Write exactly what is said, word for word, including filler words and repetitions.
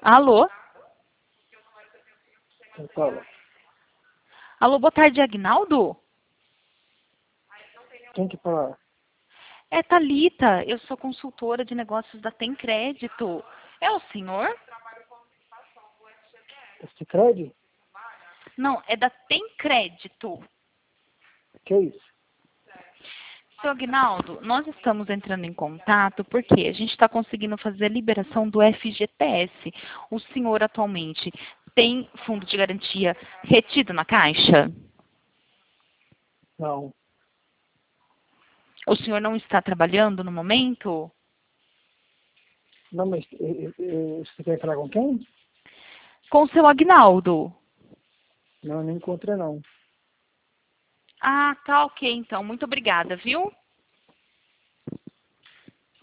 Alô? Quem fala? Alô, boa tarde, Agnaldo? Quem que fala? É Thalita, eu sou consultora de negócios da Tem Crédito. É o senhor? Esse crédito? Não, é da Tem Crédito. Que é isso? Seu Agnaldo, nós estamos entrando em contato porque a gente está conseguindo fazer a liberação do F G T S. O senhor atualmente tem fundo de garantia retido na Caixa? Não. O senhor não está trabalhando no momento? Não, mas eh, eh, você quer falar com quem? Com o seu Agnaldo. Não, não encontrei não. Ah, tá ok então. Muito obrigada, viu?